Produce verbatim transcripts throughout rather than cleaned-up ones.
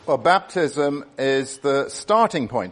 Well, baptism is the starting point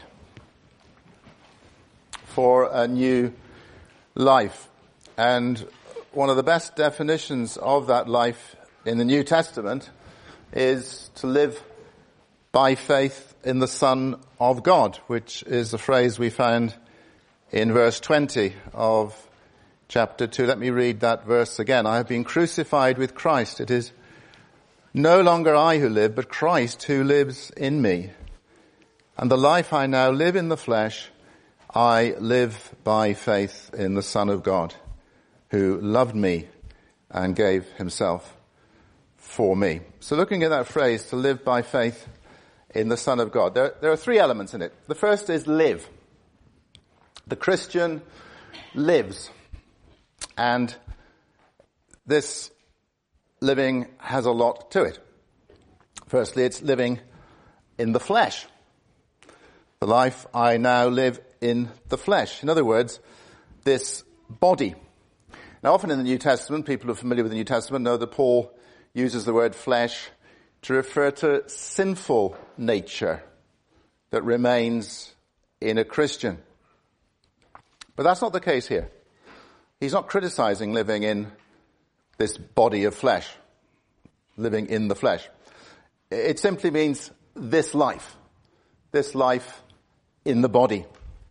for a new life. And one of the best definitions of that life in the New Testament is to live by faith in the Son of God, which is the phrase we found in verse twenty of chapter two. Let me read that verse again. I have been crucified with Christ. It is no longer I who live, but Christ who lives in me. And the life I now live in the flesh, I live by faith in the Son of God, who loved me and gave himself for me. So looking at that phrase, to live by faith in the Son of God, there, there are three elements in it. The first is live. The Christian lives. And this living has a lot to it. Firstly, it's living in the flesh. The life I now live in the flesh. In other words, this body. Now, often in the New Testament, people who are familiar with the New Testament know that Paul uses the word flesh to refer to sinful nature that remains in a Christian. But that's not the case here. He's not criticizing living in this body of flesh, living in the flesh. It simply means this life, this life in the body.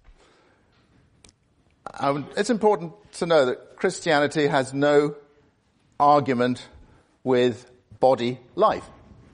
And it's important to know that Christianity has no argument with body life.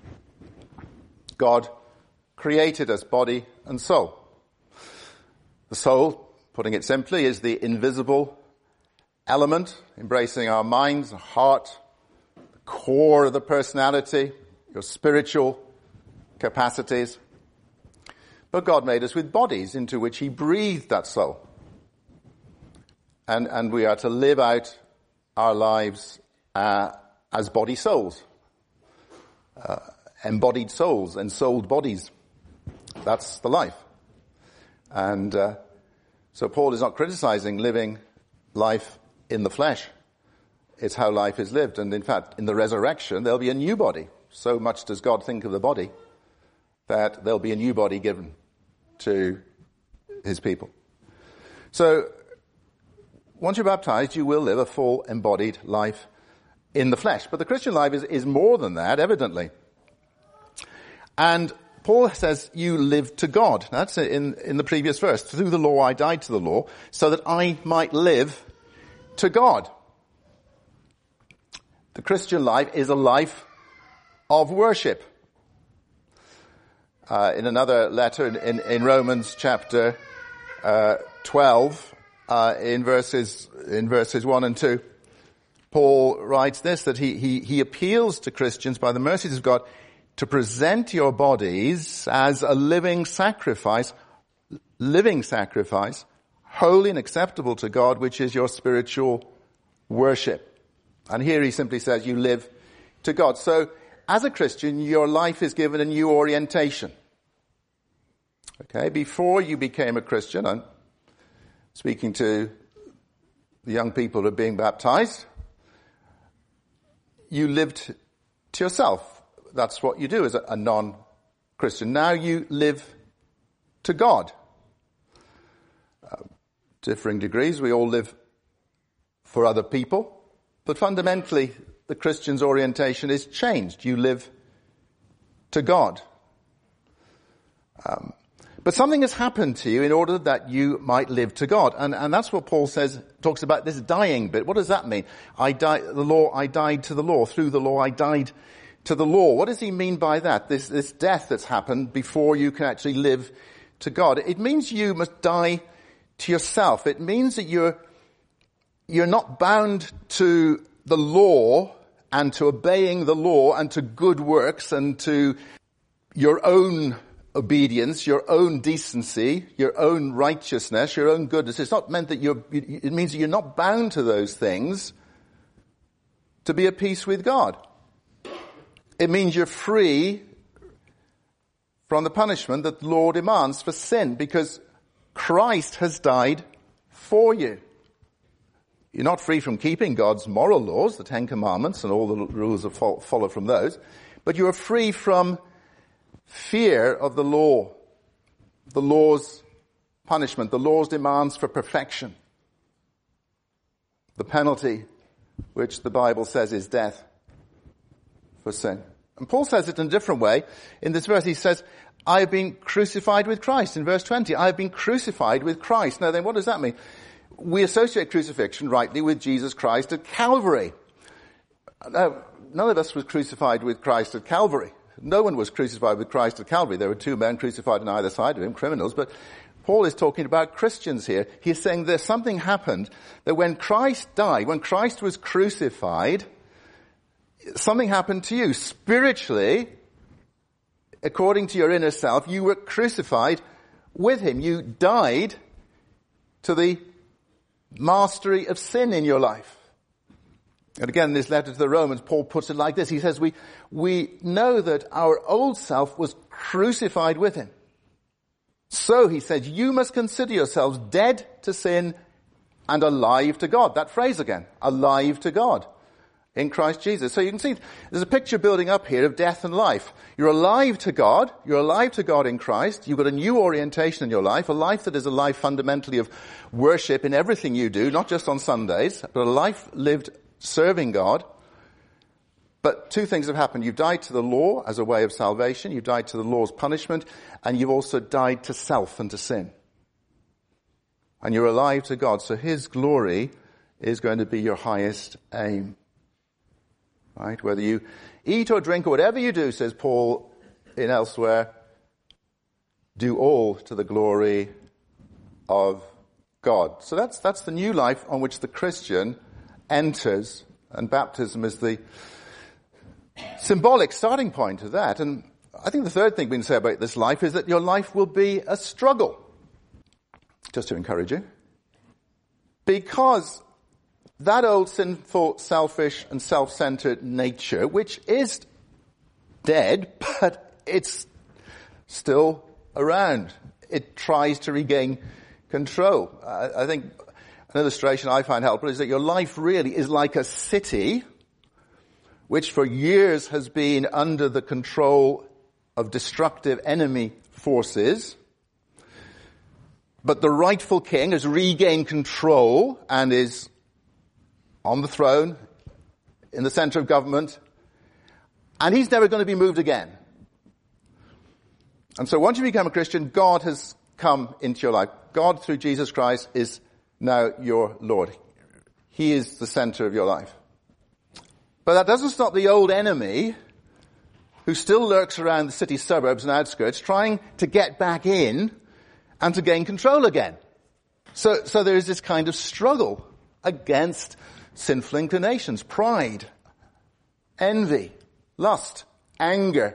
God created us body and soul. The soul, putting it simply, is the invisible element, embracing our minds, our heart, the core of the personality, your spiritual capacities. But God made us with bodies into which he breathed that soul. And, and we are to live out our lives uh, as body souls, uh, embodied souls, ensouled bodies. That's the life. And uh, so Paul is not criticizing living life in the flesh. It's how life is lived. And in fact, in the resurrection, there'll be a new body. So much does God think of the body that there'll be a new body given to his people. So once you're baptized, you will live a full embodied life in the flesh. But the Christian life is, is more than that, evidently. And Paul says you live to God. That's in, in the previous verse. Through the law I died to the law, so that I might live to God. The Christian life is a life of worship. Uh, in another letter in, in, in Romans chapter uh, twelve, uh, in verses in verses one and two, Paul writes this, that he, he he appeals to Christians by the mercies of God to present your bodies as a living sacrifice, living sacrifice, holy and acceptable to God, which is your spiritual worship. And here he simply says you live to God. So as a Christian, your life is given a new orientation. Okay, before you became a Christian, I'm speaking to the young people who are being baptized, you lived to yourself. That's what you do as a, a non-Christian. Now you live to God. Uh, differing degrees, we all live for other people, but fundamentally the Christian's orientation is changed. You live to God. Um, but something has happened to you in order that you might live to God. And, and that's what Paul says, talks about this dying bit. What does that mean? I died, the law, I died to the law. Through the law, I died to the law. What does he mean by that? This, this death that's happened before you can actually live to God. It means you must die to yourself. It means that you're, you're not bound to the law and to obeying the law and to good works and to your own obedience, your own decency, your own righteousness, your own goodness. It's not meant that you're, it means that you're not bound to those things to be at peace with God. It means you're free from the punishment that the law demands for sin, because Christ has died for you. You're not free from keeping God's moral laws, the Ten Commandments and all the rules that follow from those, but you are free from fear of the law, the law's punishment, the law's demands for perfection, the penalty which the Bible says is death for sin. And Paul says it in a different way. In this verse he says, I have been crucified with Christ. In verse twenty, I have been crucified with Christ. Now then, what does that mean? We associate crucifixion rightly with Jesus Christ at Calvary. Now, none of us was crucified with Christ at Calvary. No one was crucified with Christ at Calvary. There were two men crucified on either side of him, criminals. But Paul is talking about Christians here. He's saying there's something happened that when Christ died, when Christ was crucified, something happened to you. Spiritually, according to your inner self, you were crucified with him. You died to the mastery of sin in your life. And again, in this letter to the Romans, Paul puts it like this. He says, we, we know that our old self was crucified with him. So, he says, you must consider yourselves dead to sin and alive to God. That phrase again, alive to God in Christ Jesus. So you can see there's a picture building up here of death and life. You're alive to God. You're alive to God in Christ. You've got a new orientation in your life, a life that is a life fundamentally of worship in everything you do, not just on Sundays, but a life lived serving God. But two things have happened. You've died to the law as a way of salvation. You've died to the law's punishment. And you've also died to self and to sin. And you're alive to God. So his glory is going to be your highest aim. Right? Whether you eat or drink or whatever you do, says Paul in elsewhere, do all to the glory of God. So that's, that's the new life on which the Christian enters. And baptism is the symbolic starting point of that. And I think the third thing we can say about this life is that your life will be a struggle. Just to encourage you. Because that old sinful, selfish and self-centered nature, which is dead, but it's still around. It tries to regain control. I, I think an illustration I find helpful is that your life really is like a city which for years has been under the control of destructive enemy forces. But the rightful king has regained control and is on the throne, in the center of government, and he's never going to be moved again. And so once you become a Christian, God has come into your life. God, through Jesus Christ, is now your Lord. He is the center of your life. But that doesn't stop the old enemy, who still lurks around the city suburbs and outskirts, trying to get back in and to gain control again. So, so there is this kind of struggle against sinful inclinations, pride, envy, lust, anger,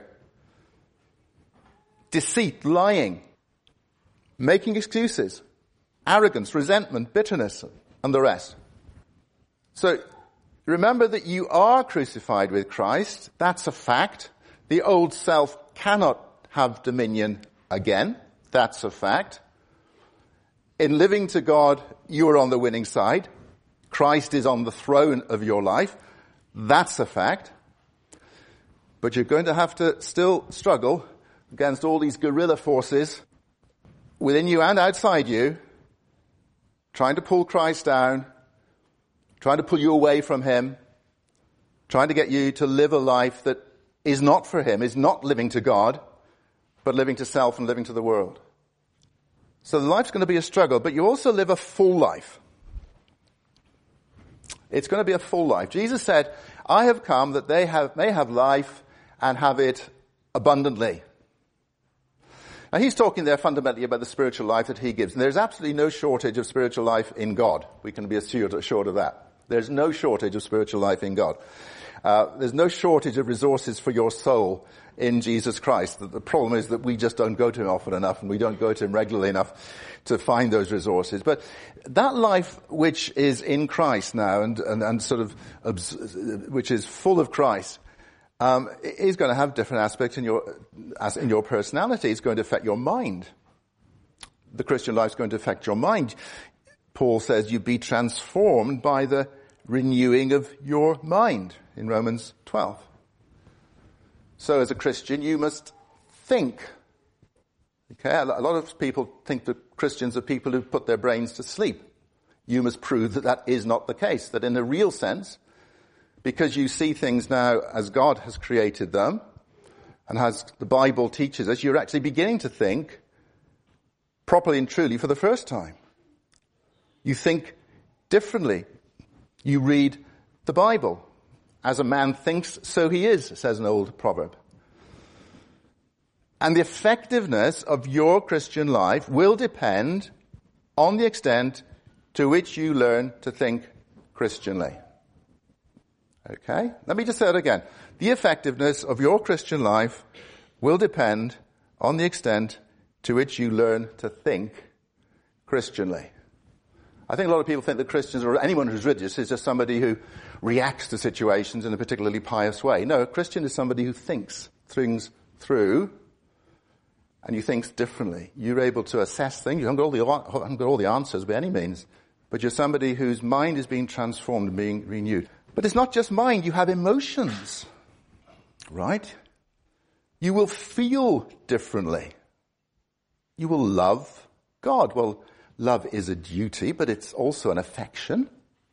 deceit, lying, making excuses, arrogance, resentment, bitterness, and the rest. So remember that you are crucified with Christ. That's a fact. The old self cannot have dominion again. That's a fact. In living to God, you are on the winning side. Christ is on the throne of your life. That's a fact. But you're going to have to still struggle against all these guerrilla forces within you and outside you, trying to pull Christ down, trying to pull you away from him, trying to get you to live a life that is not for him, is not living to God, but living to self and living to the world. So the life's going to be a struggle, but you also live a full life. It's going to be a full life. Jesus said, I have come that they have, may have life and have it abundantly. Now he's talking there fundamentally about the spiritual life that he gives. And there's absolutely no shortage of spiritual life in God. We can be assured, assured of that. There's no shortage of spiritual life in God. Uh, there's no shortage of resources for your soul in Jesus Christ. The, the problem is that we just don't go to him often enough, and we don't go to him regularly enough to find those resources. But that life which is in Christ now and, and, and sort of, which is full of Christ, um, is going to have different aspects in your, as in your personality. It's going to affect your mind. The Christian life is going to affect your mind. Paul says you be transformed by the renewing of your mind in Romans twelve. So as a Christian, you must think. Okay, a lot of people think that Christians are people who put their brains to sleep. You must prove that that is not the case, that in a real sense, because you see things now as God has created them, and as the Bible teaches us, you're actually beginning to think properly and truly for the first time. You think differently. You read the Bible. As a man thinks, so he is, says an old proverb. And the effectiveness of your Christian life will depend on the extent to which you learn to think Christianly. Okay? Let me just say it again. The effectiveness of your Christian life will depend on the extent to which you learn to think Christianly. I think a lot of people think that Christians, or anyone who's religious, is just somebody who reacts to situations in a particularly pious way. No, a Christian is somebody who thinks things through, and you think differently. You're able to assess things. You haven't got all the, haven't got all the answers by any means, but you're somebody whose mind is being transformed and being renewed. But it's not just mind. You have emotions, right? You will feel differently. You will love God. Well, love is a duty, but it's also an affection.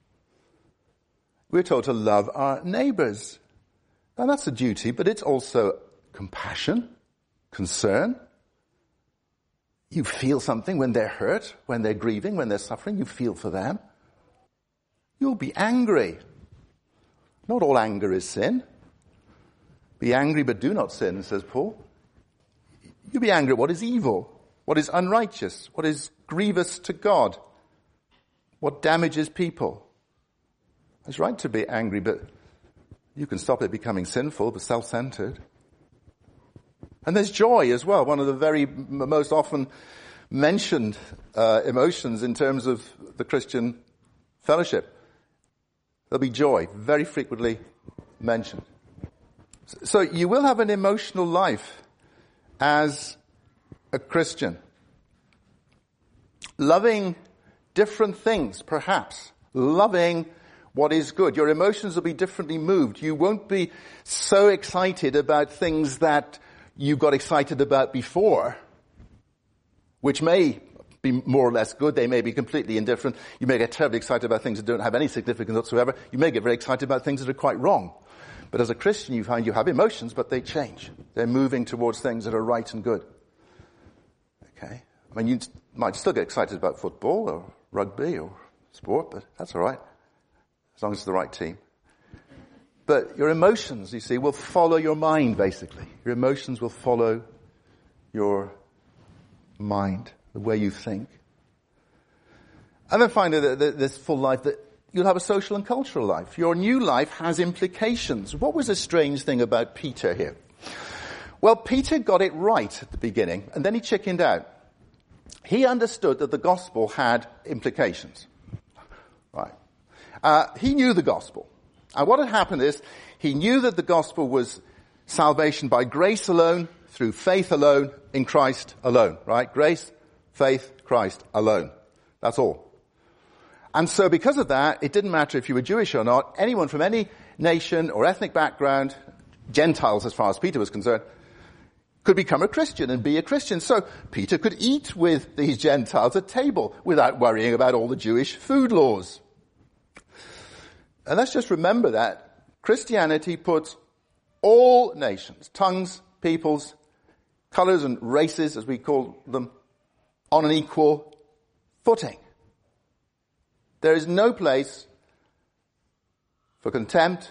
We're told to love our neighbors. Now that's a duty, but it's also compassion, concern. You feel something when they're hurt, when they're grieving, when they're suffering. You feel for them. You'll be angry. Not all anger is sin. Be angry, but do not sin, says Paul. You'll be angry at what is evil, what is unrighteous, what is grievous to God, what damages people. It's right to be angry, but you can stop it becoming sinful, but self-centered. And there's joy as well, one of the very most often mentioned uh, emotions in terms of the Christian fellowship. There'll be joy, very frequently mentioned. So you will have an emotional life as a Christian. Loving different things, perhaps. Loving what is good. Your emotions will be differently moved. You won't be so excited about things that you got excited about before, which may be more or less good. They may be completely indifferent. You may get terribly excited about things that don't have any significance whatsoever. You may get very excited about things that are quite wrong. But as a Christian, you find you have emotions, but they change. They're moving towards things that are right and good. Okay? I mean, you might still get excited about football or rugby or sport, but that's all right, as long as it's the right team. But your emotions, you see, will follow your mind, basically. Your emotions will follow your mind, the way you think. And then finally, the, the, this full life, that you'll have a social and cultural life. Your new life has implications. What was the strange thing about Peter here? Well, Peter got it right at the beginning, and then he chickened out. He understood that the gospel had implications. Right. Uh, he knew the gospel. And what had happened is, he knew that the gospel was salvation by grace alone, through faith alone, in Christ alone. Right? Grace, faith, Christ alone. That's all. And so because of that, it didn't matter if you were Jewish or not, anyone from any nation or ethnic background, Gentiles as far as Peter was concerned, could become a Christian and be a Christian. So Peter could eat with these Gentiles at table without worrying about all the Jewish food laws. And let's just remember that Christianity puts all nations, tongues, peoples, colors and races, as we call them, on an equal footing. There is no place for contempt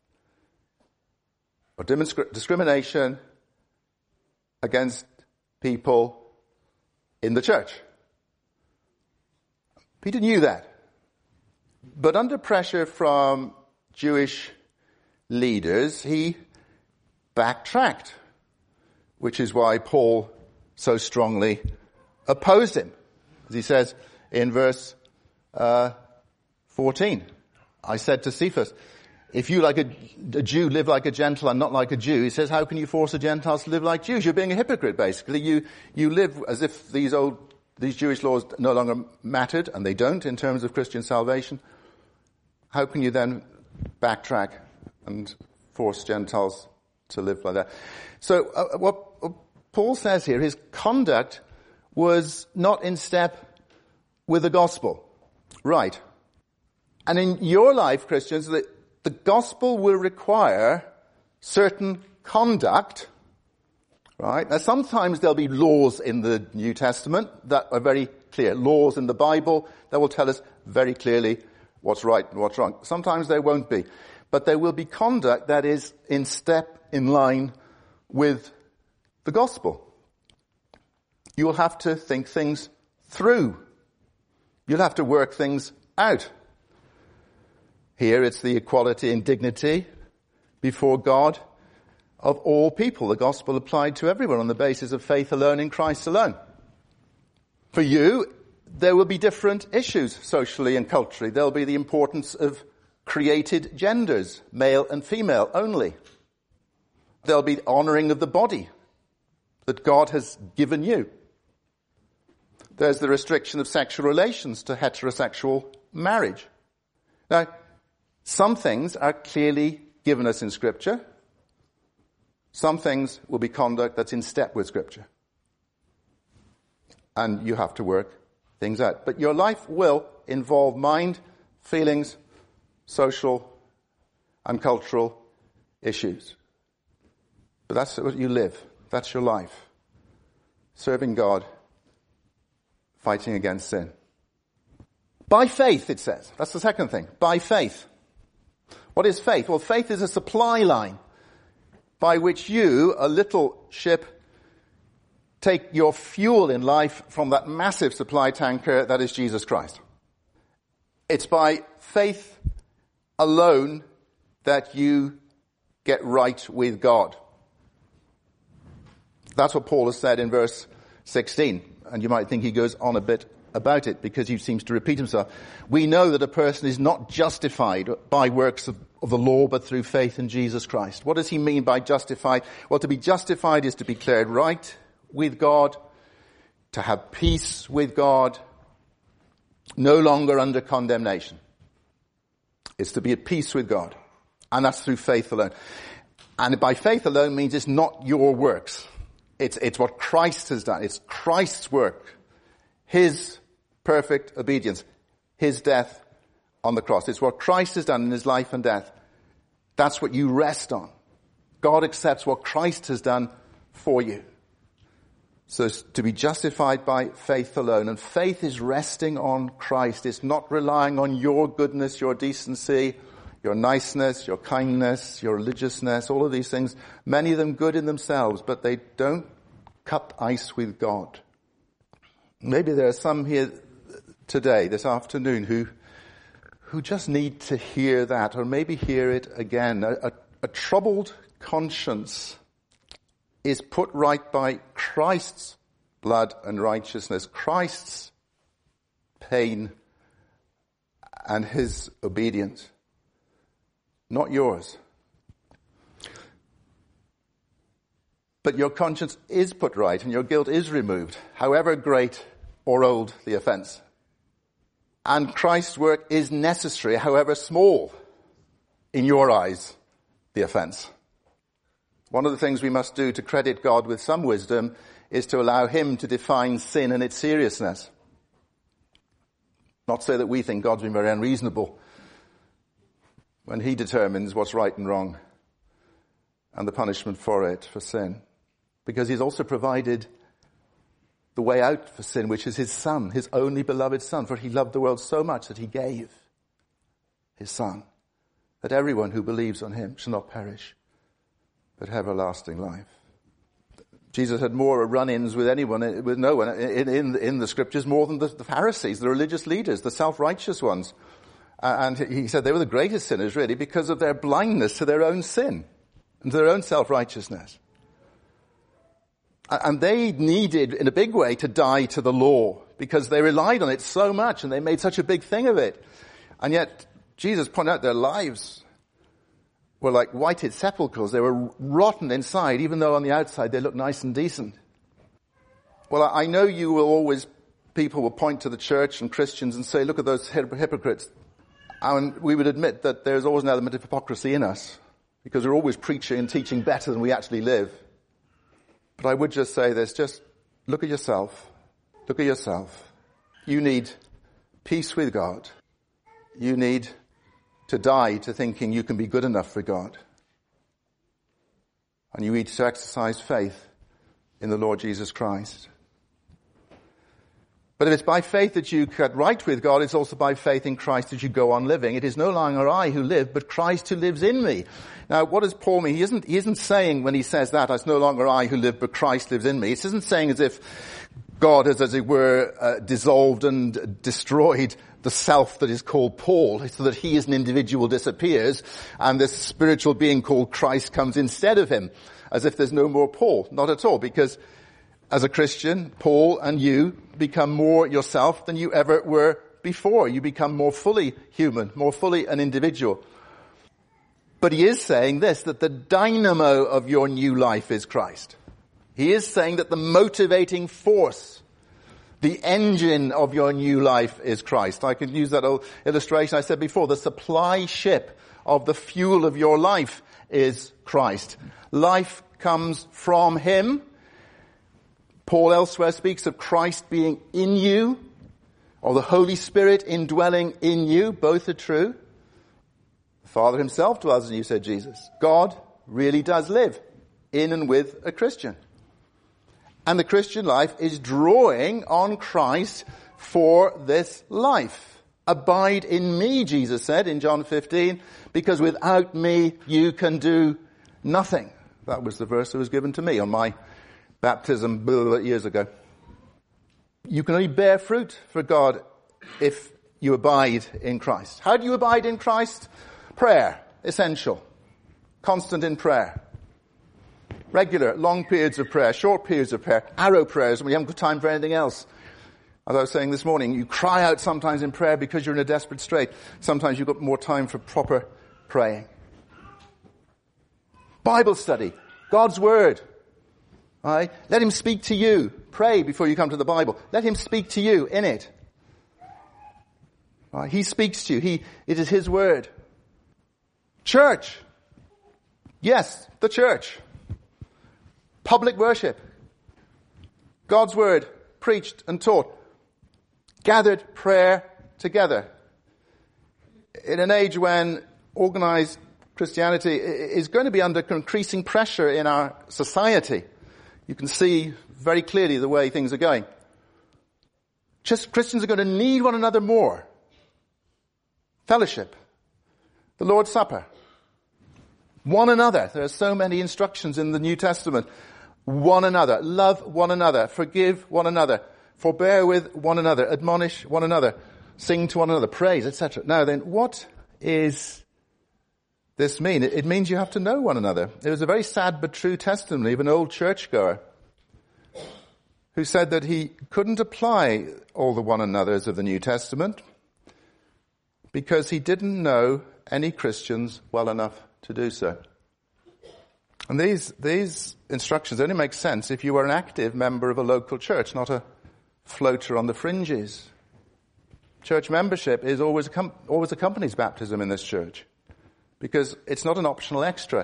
or discrimination against people in the church. Peter knew that. But under pressure from Jewish leaders, he backtracked, which is why Paul so strongly opposed him. As he says in verse uh, fourteen, I said to Cephas, if you like a, a Jew live like a Gentile and not like a Jew, he says, how can you force the Gentiles to live like Jews? You're being a hypocrite, basically. You, you live as if these old, these Jewish laws no longer mattered, and they don't in terms of Christian salvation. How can you then backtrack and force Gentiles to live like that? So uh, what, what Paul says here his conduct was not in step with the gospel. Right. And in your life, Christians, the, the gospel will require certain conduct. Right? Now sometimes there'll be laws in the New Testament that are very clear. Laws in the Bible that will tell us very clearly what's right and what's wrong. Sometimes there won't be. But there will be conduct that is in step, in line with the gospel. You will have to think things through. You'll have to work things out. Here it's the equality and dignity before God of all people. The gospel applied to everyone on the basis of faith alone in Christ alone. For you, there will be different issues socially and culturally. There'll be the importance of created genders, male and female only. There'll be honoring of the body that God has given you. There's the restriction of sexual relations to heterosexual marriage. Now, some things are clearly given us in Scripture. Some things will be conduct that's in step with Scripture. And you have to work things out. But your life will involve mind, feelings, social and cultural issues. But that's what you live. That's your life. Serving God, fighting against sin. By faith, it says. That's the second thing. By faith. What is faith? Well, faith is a supply line by which you, a little ship, take your fuel in life from that massive supply tanker that is Jesus Christ. It's by faith alone that you get right with God. That's what Paul has said in verse sixteen. And you might think he goes on a bit about it because he seems to repeat himself. We know that a person is not justified by works of, of the law, but through faith in Jesus Christ. What does he mean by justified? Well, to be justified is to be declared right with God, to have peace with God, no longer under condemnation. It's to be at peace with God. And that's through faith alone. And by faith alone means it's not your works. It's, it's what Christ has done. It's Christ's work. His perfect obedience. His death on the cross. It's what Christ has done in his life and death. That's what you rest on. God accepts what Christ has done for you. So it's to be justified by faith alone. And faith is resting on Christ. It's not relying on your goodness, your decency, your niceness, your kindness, your religiousness, all of these things. Many of them good in themselves, but they don't cut ice with God. Maybe there are some here today, this afternoon, who who just need to hear that, or maybe hear it again. A, a, a troubled conscience is put right by Christ's blood and righteousness, Christ's pain and his obedience, not yours. But your conscience is put right and your guilt is removed, however great or old the offense. And Christ's work is necessary, however small, in your eyes, the offense. One of the things we must do to credit God with some wisdom is to allow him to define sin and its seriousness. Not so that we think God's been very unreasonable when he determines what's right and wrong and the punishment for it, for sin. Because he's also provided the way out for sin, which is his Son, his only beloved Son. For he loved the world so much that he gave his Son, that everyone who believes on him shall not perish, but have everlasting life. Jesus had more run-ins with anyone, with no one in, in, in the scriptures, more than the, the Pharisees, the religious leaders, the self-righteous ones. Uh, and he said they were the greatest sinners, really, because of their blindness to their own sin and to their own self-righteousness. And they needed, in a big way, to die to the law because they relied on it so much and they made such a big thing of it. And yet, Jesus pointed out their lives were like whited sepulchres. They were rotten inside, even though on the outside they looked nice and decent. Well, I know you will always, people will point to the church and Christians and say, look at those hypocrites. And we would admit that there's always an element of hypocrisy in us because we're always preaching and teaching better than we actually live. But I would just say this, just look at yourself. Look at yourself. You need peace with God. You need to die to thinking you can be good enough for God. And you need to exercise faith in the Lord Jesus Christ. But if it's by faith that you get right with God, it's also by faith in Christ that you go on living. It is no longer I who live, but Christ who lives in me. Now, what does Paul mean? He isn't, he isn't saying when he says that, it's no longer I who live, but Christ lives in me. It isn't saying as if God has, as it were, uh, dissolved and destroyed the self that is called Paul, so that he as an individual disappears, and this spiritual being called Christ comes instead of him, as if there's no more Paul. Not at all, because as a Christian, Paul and you become more yourself than you ever were before. You become more fully human, more fully an individual. But he is saying this, that the dynamo of your new life is Christ. He is saying that the motivating force, the engine of your new life is Christ. I can use that illustration I said before. The supply ship of the fuel of your life is Christ. Life comes from him. Paul elsewhere speaks of Christ being in you, or the Holy Spirit indwelling in you. Both are true. The Father himself dwells in you, said Jesus. God really does live in and with a Christian. And the Christian life is drawing on Christ for this life. Abide in me, Jesus said in John fifteen, because without me you can do nothing. That was the verse that was given to me on my baptism years ago. You can only bear fruit for God if you abide in Christ. How do you abide in Christ? Prayer, essential. Constant in prayer. Regular, long periods of prayer, short periods of prayer, arrow prayers when you haven't got time for anything else. As I was saying this morning, you cry out sometimes in prayer because you're in a desperate strait. Sometimes you've got more time for proper praying. Bible study, God's Word. All right? Let him speak to you. Pray before you come to the Bible. Let him speak to you in it. All right? He speaks to you. He, it is his word. Church. Yes, the church. Public worship. God's word preached and taught. Gathered prayer together. In an age when organized Christianity is going to be under increasing pressure in our society. You can see very clearly the way things are going. Just Christians are going to need one another more. Fellowship. The Lord's Supper. One another. There are so many instructions in the New Testament. One another. Love one another. Forgive one another. Forbear with one another. Admonish one another. Sing to one another. Praise, et cetera. Now then, what is this mean? It means you have to know one another. It was a very sad but true testimony of an old churchgoer who said that he couldn't apply all the one anothers of the New Testament because he didn't know any Christians well enough to do so. And these, these instructions only make sense if you are an active member of a local church, not a floater on the fringes. Church membership is always, always accompanies baptism in this church. Because it's not an optional extra.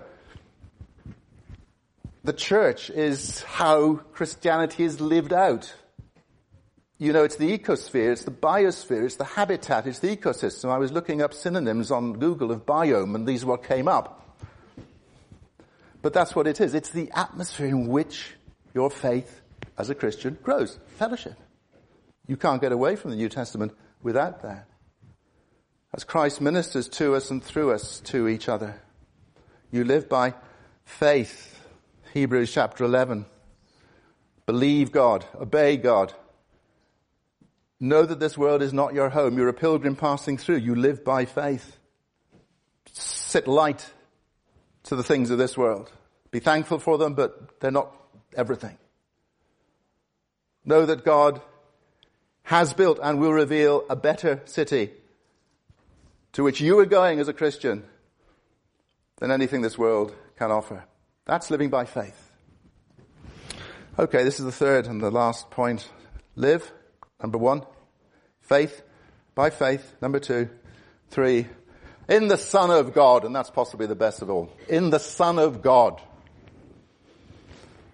The church is how Christianity is lived out. You know, it's the ecosphere, it's the biosphere, it's the habitat, it's the ecosystem. I was looking up synonyms on Google of biome, and these are what came up. But that's what it is. It's the atmosphere in which your faith as a Christian grows. Fellowship. You can't get away from the New Testament without that. As Christ ministers to us and through us to each other. You live by faith. Hebrews chapter eleven. Believe God. Obey God. Know that this world is not your home. You're a pilgrim passing through. You live by faith. Sit light to the things of this world. Be thankful for them, but they're not everything. Know that God has built and will reveal a better city to which you are going as a Christian than anything this world can offer. That's living by faith. Okay, this is the third and the last point. Live, number one. Faith, by faith, number two. Three, in the Son of God, and that's possibly the best of all. In the Son of God.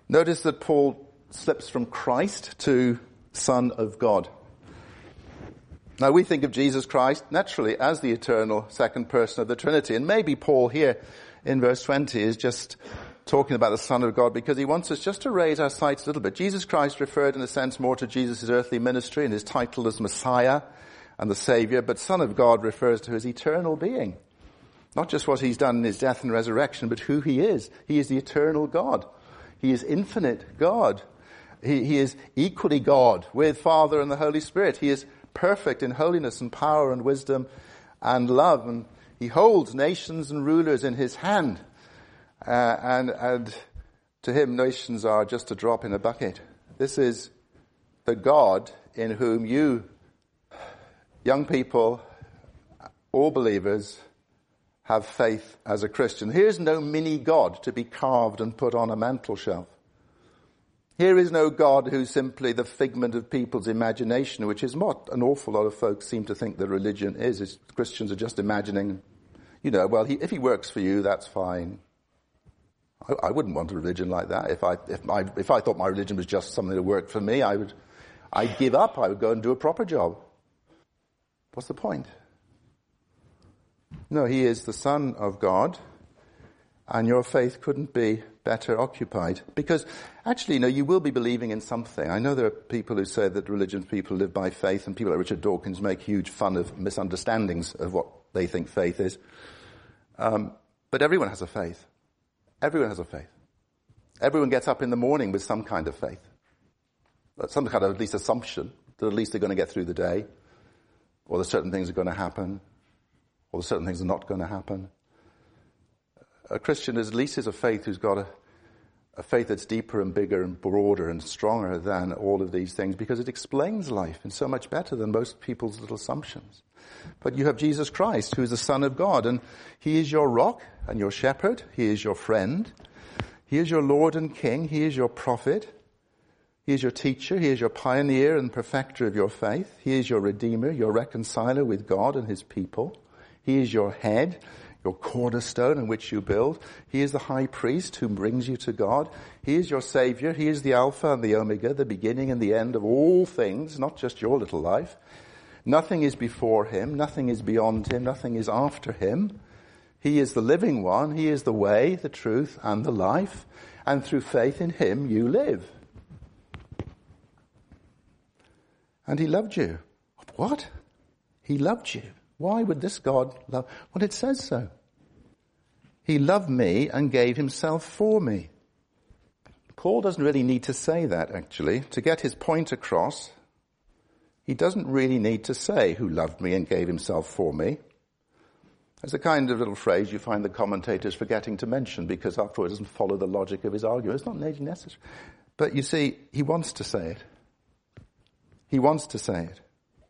Notice that Paul slips from Christ to Son of God. Now we think of Jesus Christ naturally as the eternal second person of the Trinity. And maybe Paul here in verse twenty is just talking about the Son of God because he wants us just to raise our sights a little bit. Jesus Christ referred in a sense more to Jesus' earthly ministry and his title as Messiah and the Savior, but Son of God refers to his eternal being. Not just what he's done in his death and resurrection, but who he is. He is the eternal God. He is infinite God. He, he is equally God with Father and the Holy Spirit. He is perfect in holiness and power and wisdom and love. And he holds nations and rulers in his hand. Uh, and, and to him, nations are just a drop in a bucket. This is the God in whom you, young people, all believers, have faith as a Christian. Here's no mini God to be carved and put on a mantel shelf. Here is no God who's simply the figment of people's imagination, which is what an awful lot of folks seem to think that religion is. is Christians are just imagining, you know, well, he, if he works for you, that's fine. I, I wouldn't want a religion like that. If I, if my, if I thought my religion was just something that worked for me, I would, I'd give up. I would go and do a proper job. What's the point? No, he is the Son of God, and your faith couldn't be better occupied. Because actually, you know, you will be believing in something. I know there are people who say that religious people live by faith, and people like Richard Dawkins make huge fun of misunderstandings of what they think faith is. Um, but everyone has a faith. Everyone has a faith. Everyone gets up in the morning with some kind of faith. Some kind of at least assumption that at least they're going to get through the day, or that certain things are going to happen, or that certain things are not going to happen. A Christian at least is a faith who's got a, a faith that's deeper and bigger and broader and stronger than all of these things, because it explains life and so much better than most people's little assumptions. But you have Jesus Christ, who is the Son of God, and he is your rock and your shepherd. He is your friend. He is your Lord and King. He is your prophet. He is your teacher. He is your pioneer and perfecter of your faith. He is your redeemer, your reconciler with God and his people. He is your head, your cornerstone on which you build. He is the high priest who brings you to God. He is your Savior. He is the Alpha and the Omega, the beginning and the end of all things, not just your little life. Nothing is before him. Nothing is beyond him. Nothing is after him. He is the living one. He is the way, the truth, and the life. And through faith in him, you live. And he loved you. What? He loved you. Why would this God love? Well, it says so. He loved me and gave himself for me. Paul doesn't really need to say that, actually. To get his point across, he doesn't really need to say who loved me and gave himself for me. It's a kind of little phrase you find the commentators forgetting to mention, because after all, it doesn't follow the logic of his argument. It's not necessary. But you see, he wants to say it. He wants to say it.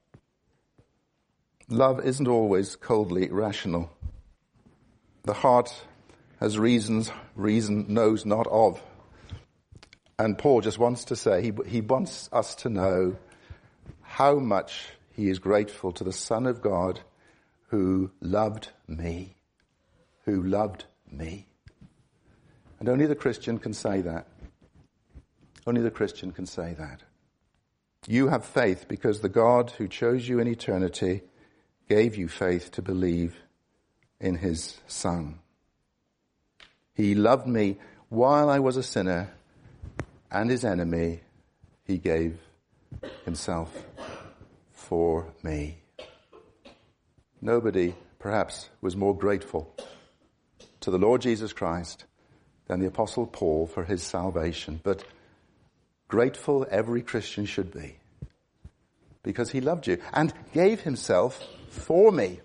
Love isn't always coldly rational. The heart has reasons reason knows not of. And Paul just wants to say, he, he wants us to know how much he is grateful to the Son of God who loved me. Who loved me. And only the Christian can say that. Only the Christian can say that. You have faith because the God who chose you in eternity gave you faith to believe in his Son. He loved me while I was a sinner and his enemy. He gave himself for me. Nobody, perhaps, was more grateful to the Lord Jesus Christ than the Apostle Paul for his salvation. But grateful every Christian should be, because he loved you and gave himself for me.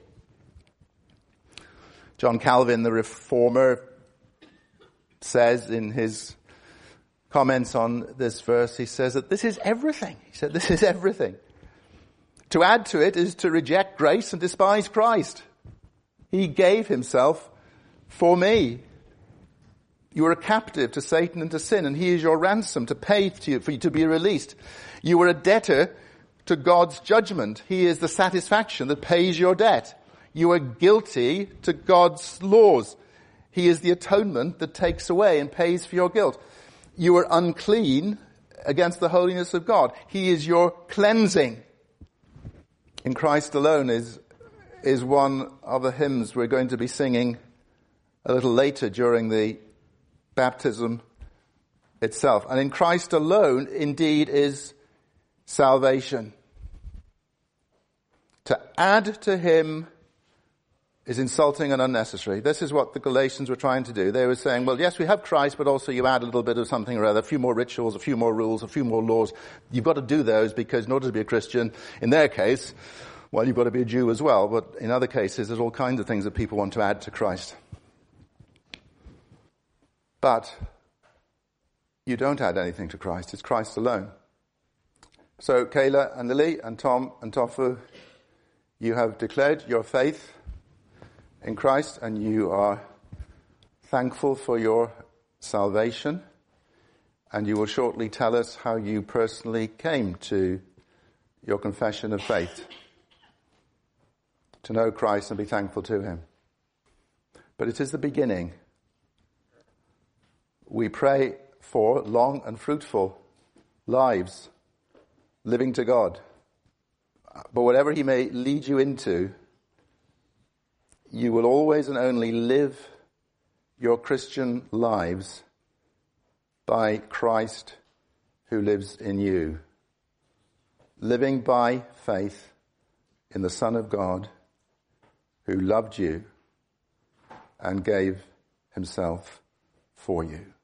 John Calvin, the reformer, says in his comments on this verse, he says that this is everything. He said, this is everything. To add to it is to reject grace and despise Christ. He gave himself for me. You were a captive to Satan and to sin, and he is your ransom to pay to you, for you to be released. You were a debtor to God's judgment. He is the satisfaction that pays your debt. You are guilty to God's laws. He is the atonement that takes away and pays for your guilt. you were unclean against the holiness of God. He is your cleansing. In Christ alone is, is one of the hymns we're going to be singing a little later during the baptism itself. And in Christ alone, indeed, is salvation. To add to him is insulting and unnecessary. This is what the Galatians were trying to do. They were saying, well, yes, we have Christ, but also you add a little bit of something or other, a few more rituals, a few more rules, a few more laws. You've got to do those because in order to be a Christian, in their case, well, you've got to be a Jew as well. But in other cases, there's all kinds of things that people want to add to Christ. But you don't add anything to Christ. It's Christ alone. So Kayla and Lily and Tom and Tofu, you have declared your faith in Christ, and you are thankful for your salvation, and you will shortly tell us how you personally came to your confession of faith, to know Christ and be thankful to him. But it is the beginning. We pray for long and fruitful lives, living to God. But whatever he may lead you into, you will always and only live your Christian lives by Christ who lives in you. Living by faith in the Son of God who loved you and gave himself for you.